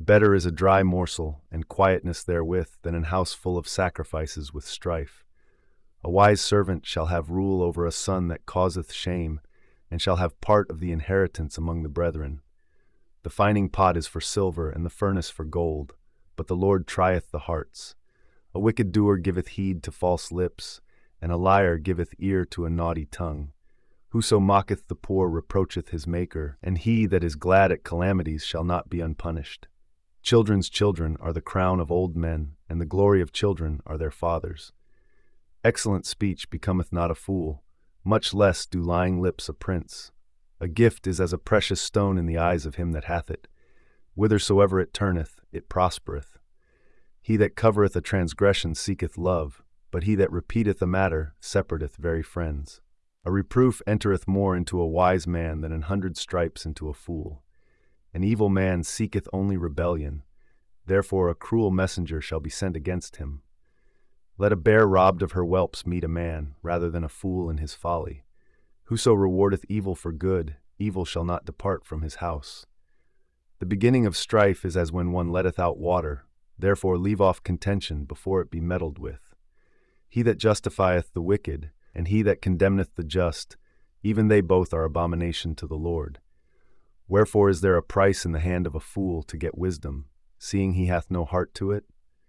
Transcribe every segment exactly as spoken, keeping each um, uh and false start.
Better is a dry morsel, and quietness therewith, than an house full of sacrifices with strife. A wise servant shall have rule over a son that causeth shame, and shall have part of the inheritance among the brethren. The fining pot is for silver, and the furnace for gold, but the Lord trieth the hearts. A wicked doer giveth heed to false lips, and a liar giveth ear to a naughty tongue. Whoso mocketh the poor reproacheth his Maker, and he that is glad at calamities shall not be unpunished. Children's children are the crown of old men, and the glory of children are their fathers. Excellent speech becometh not a fool, much less do lying lips a prince. A gift is as a precious stone in the eyes of him that hath it. Whithersoever it turneth, it prospereth. He that covereth a transgression seeketh love, but he that repeateth a matter separateth very friends. A reproof entereth more into a wise man than an hundred stripes into a fool. An evil man seeketh only rebellion, therefore a cruel messenger shall be sent against him. Let a bear robbed of her whelps meet a man, rather than a fool in his folly. Whoso rewardeth evil for good, evil shall not depart from his house. The beginning of strife is as when one letteth out water, therefore leave off contention before it be meddled with. He that justifieth the wicked, and he that condemneth the just, even they both are abomination to the Lord. Wherefore is there a price in the hand of a fool to get wisdom, seeing he hath no heart to it?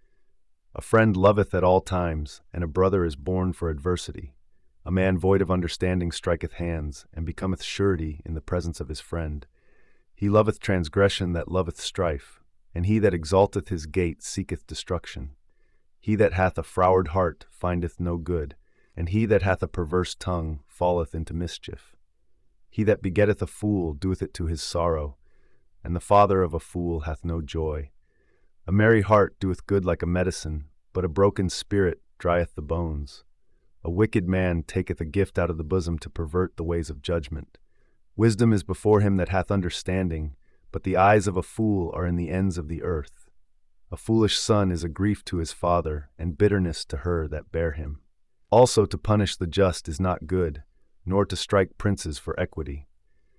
A friend loveth at all times, and a brother is born for adversity. A man void of understanding striketh hands, and becometh surety in the presence of his friend. He loveth transgression that loveth strife, and he that exalteth his gate seeketh destruction. He that hath a froward heart findeth no good, and he that hath a perverse tongue falleth into mischief. He that begetteth a fool doeth it to his sorrow, and the father of a fool hath no joy. A merry heart doeth good like a medicine, but a broken spirit drieth the bones. A wicked man taketh a gift out of the bosom to pervert the ways of judgment. Wisdom is before him that hath understanding, but the eyes of a fool are in the ends of the earth. A foolish son is a grief to his father, and bitterness to her that bare him. Also to punish the just is not good, nor to strike princes for equity.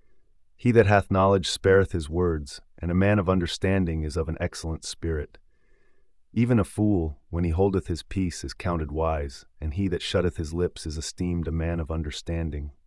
He that hath knowledge spareth his words, and a man of understanding is of an excellent spirit. Even a fool, when he holdeth his peace, is counted wise, and he that shutteth his lips is esteemed a man of understanding.